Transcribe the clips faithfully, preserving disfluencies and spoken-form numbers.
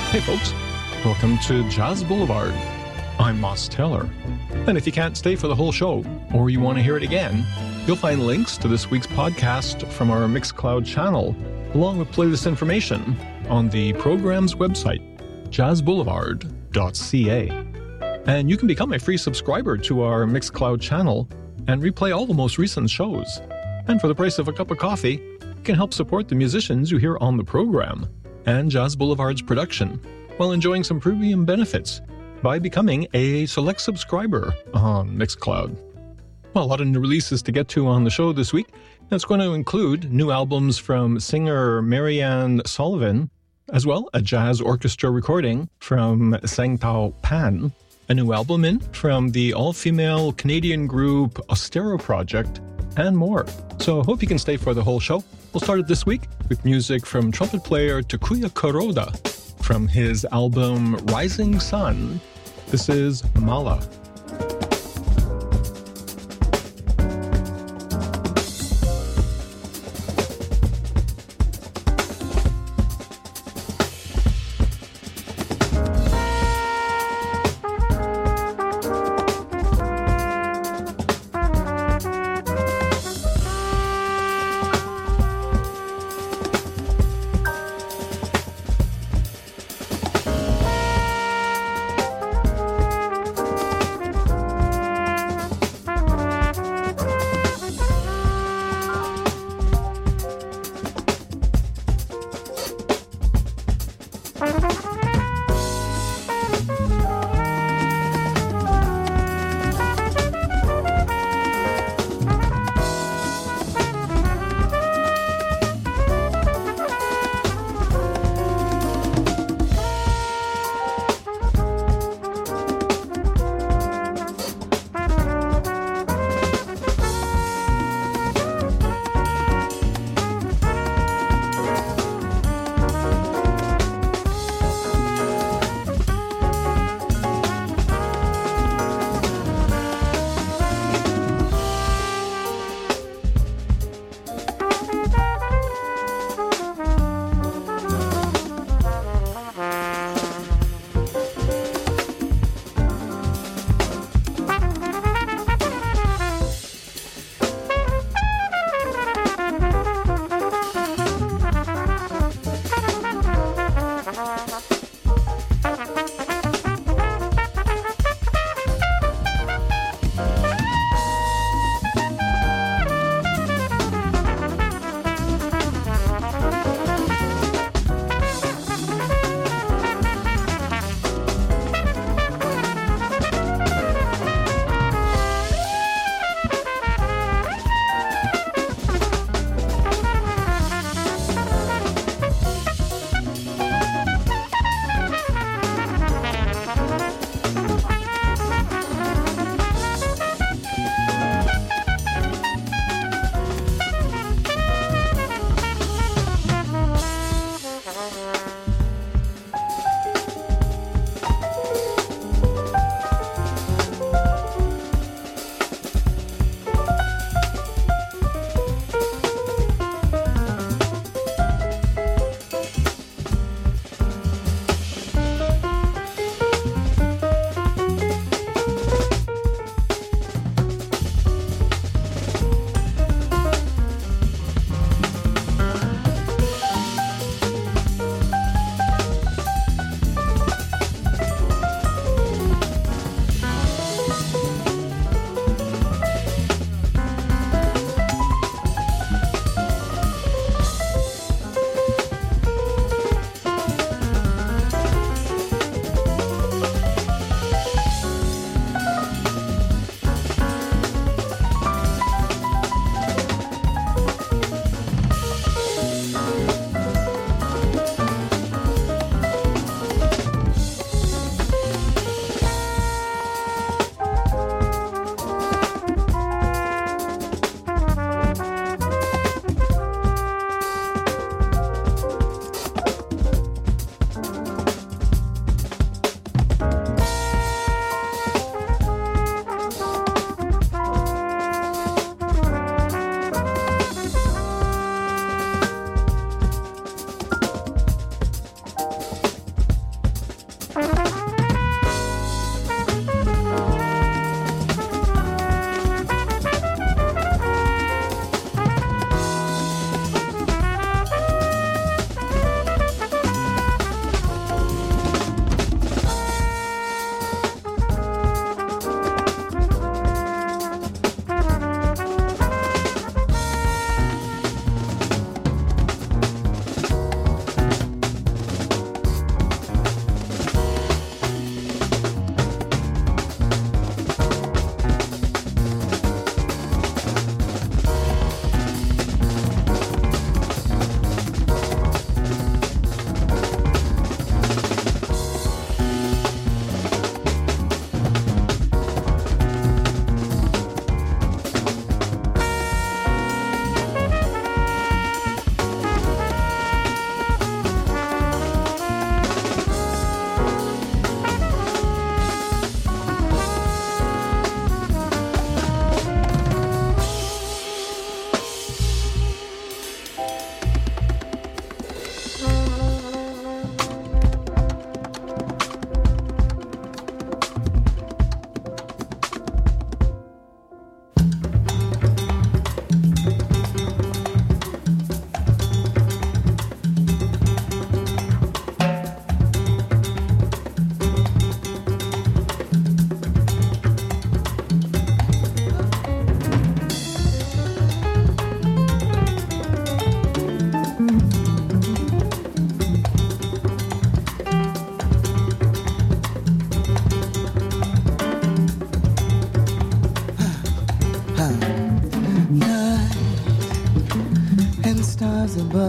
Hey folks, welcome to Jazz Boulevard. I'm Moss Taylor. And if you can't stay for the whole show, or you want to hear it again, you'll find links to this week's podcast from our Mixcloud channel, along with playlist information on the program's website, jazz boulevard dot c a. And you can become a free subscriber to our Mixcloud channel and replay all the most recent shows. And for the price of a cup of coffee, you can help support the musicians you hear on the program and Jazz Boulevard's production while enjoying some premium benefits by becoming a select subscriber on Mixcloud. Well, a lot of new releases to get to on the show this week. That's going to include new albums from singer Marianne Sullivan, as well a jazz orchestra recording from Sang Tao Pan, a new album in from the all-female Canadian group Austero Project, and more. So I hope you can stay for the whole show. We'll start it this week with music from trumpet player Takuya Kuroda from his album Rising Sun. This is Mala.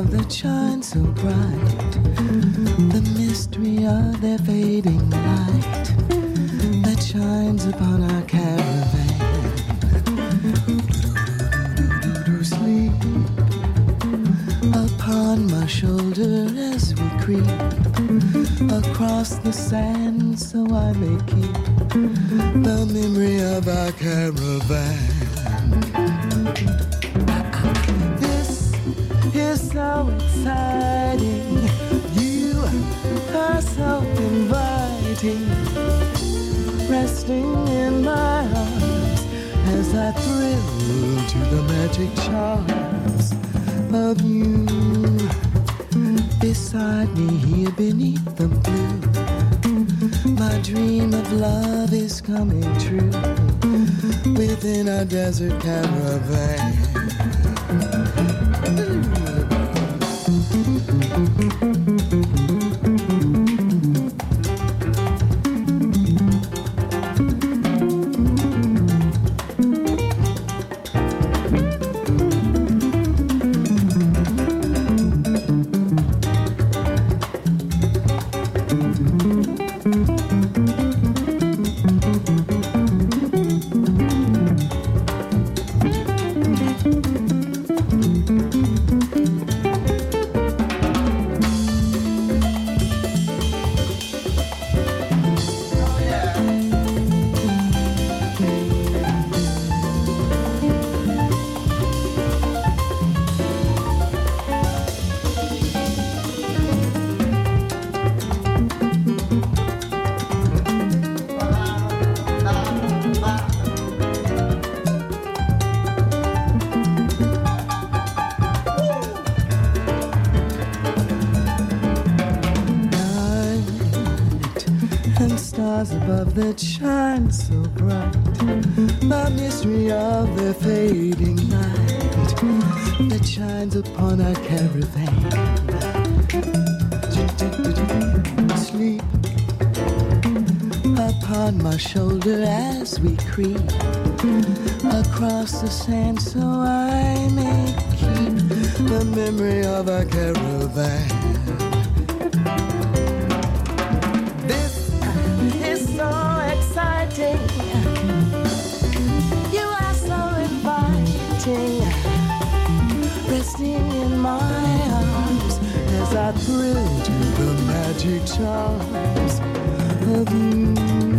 above that shine so bright, the mystery of their fading light that shines upon our caravan. Sleep upon my shoulder as we creep across the sand, so I may keep the memory of our caravan. This is so exciting, you are so inviting, resting in my arms as I thrill to the magic charms of you. Beside me here beneath the blue, my dream of love is coming true within our desert caravan. Above that shine so bright, the mystery of the fading light that shines upon our caravan. Sleep upon my shoulder as we creep across the sand, so I may keep the memory of our caravan. You are so inviting, resting in my arms as I thrill to the magic charms of you.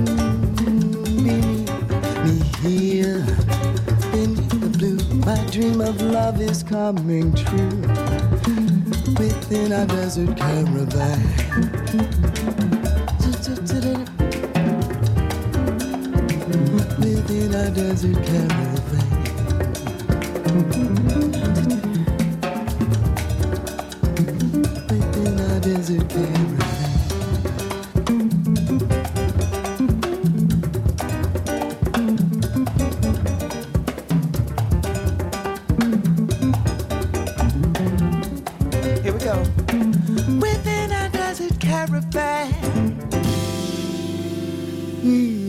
Beneath me here, beneath the blue, my dream of love is coming true within our desert caravan. Within our desert caravan. Within our desert caravan. Here we go. Within our desert caravan. Mm.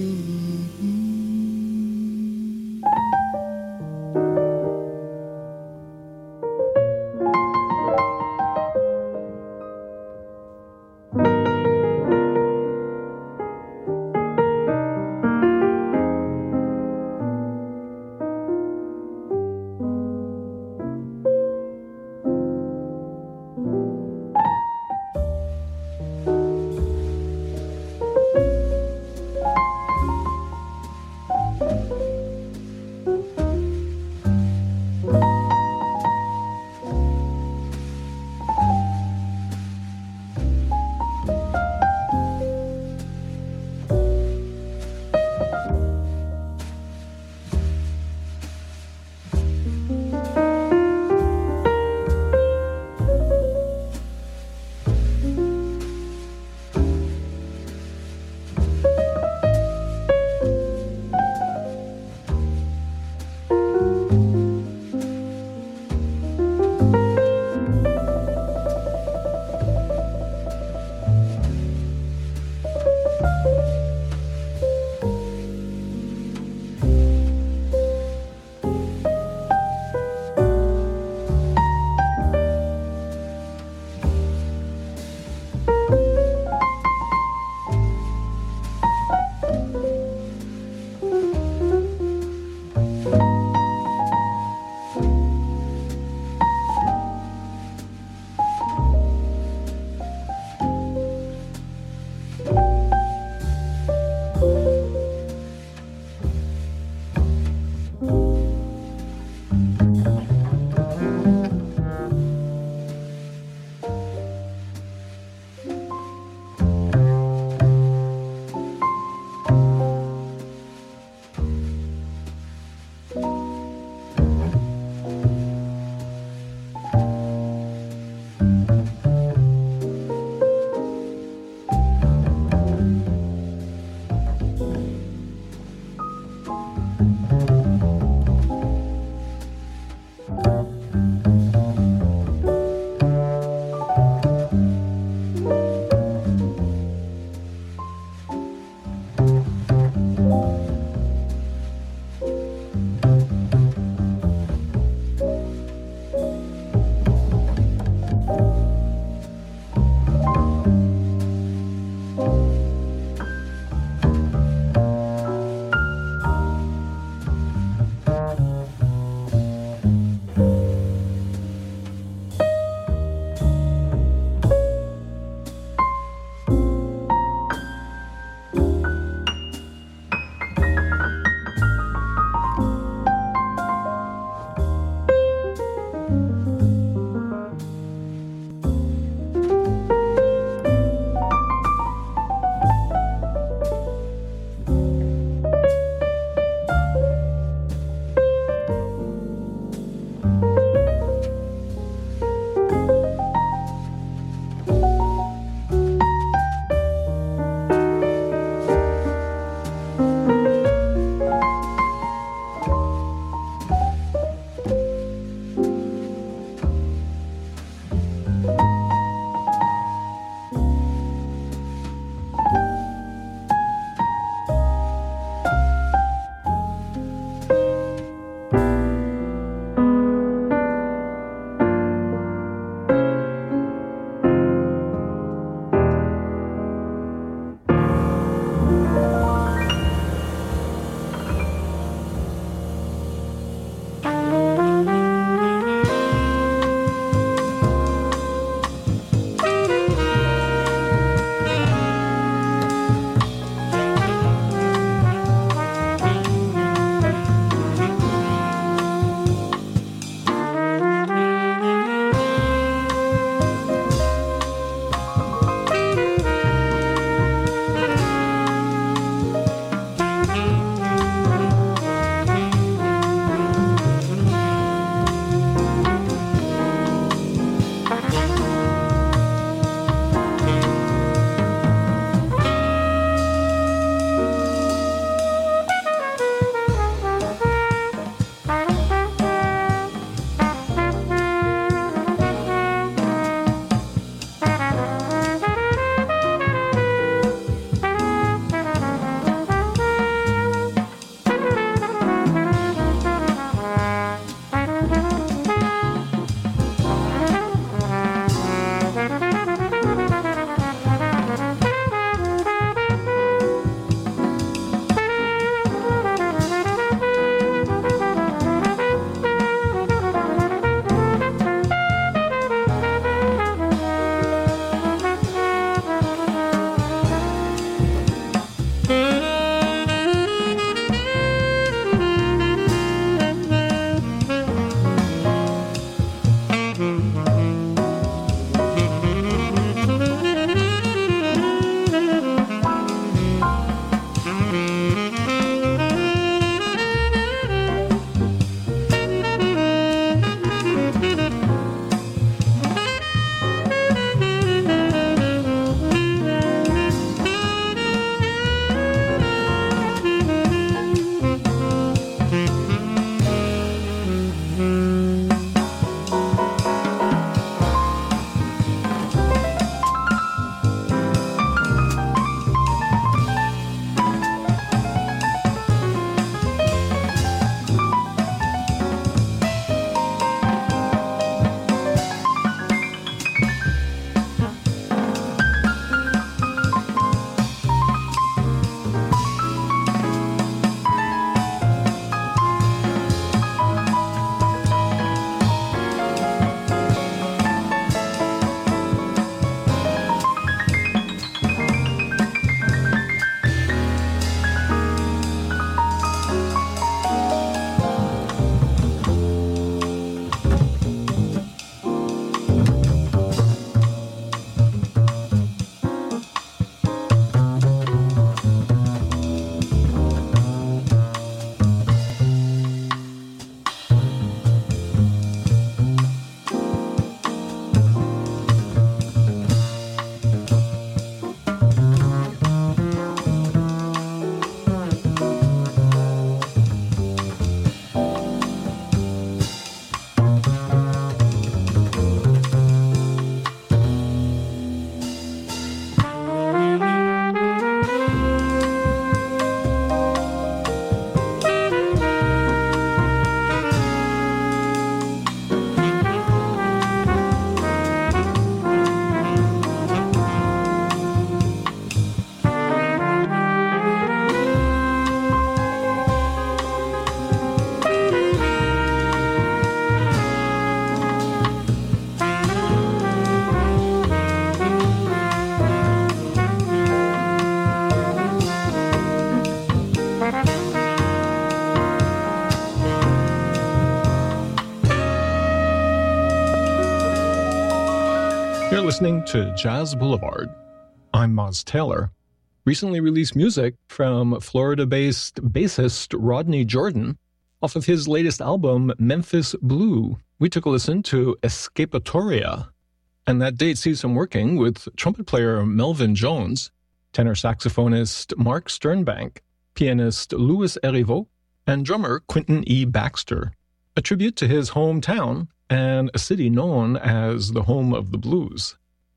listening to Jazz Boulevard. I'm Moz Taylor. Recently released music from Florida-based bassist Rodney Jordan off of his latest album, Memphis Blue. We took a listen to Escapatoria, and that date sees him working with trumpet player Melvin Jones, tenor saxophonist Mark Sternbank, pianist Louis Erivo, and drummer Quentin E. Baxter, a tribute to his hometown and a city known as the home of the blues.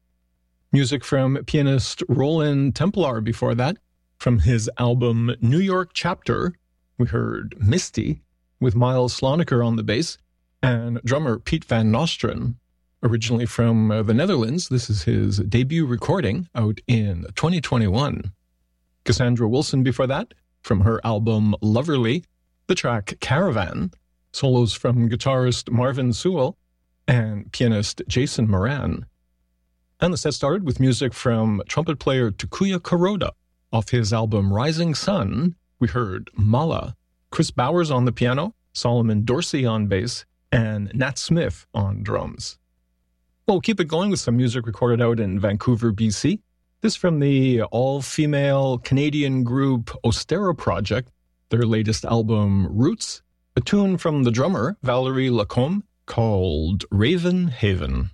Music from pianist Roland Templar before that. From his album New York Chapter, we heard Misty with Miles Sloniker on the bass and drummer Piet van Nostrand. Originally from uh, the Netherlands, this is his debut recording out in twenty twenty-one. Cassandra Wilson before that, from her album Loverly, the track Caravan, solos from guitarist Marvin Sewell and pianist Jason Moran. And the set started with music from trumpet player Takuya Kuroda. Off his album Rising Sun, we heard Mala, Chris Bowers on the piano, Solomon Dorsey on bass, and Nat Smith on drums. Well, we'll keep it going with some music recorded out in Vancouver, B C. This from the all-female Canadian group Ostera Project, their latest album Roots, a tune from the drummer Valerie Lacombe called Raven Haven.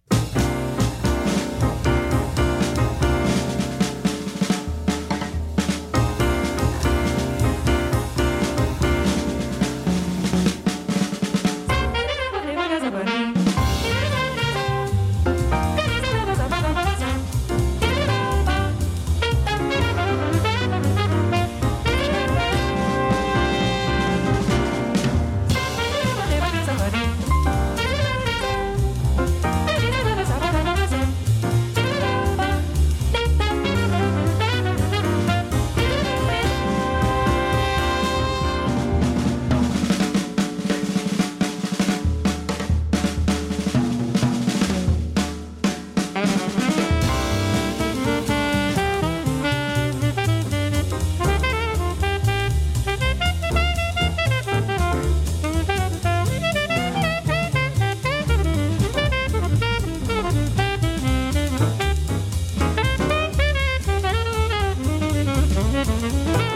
Thank you.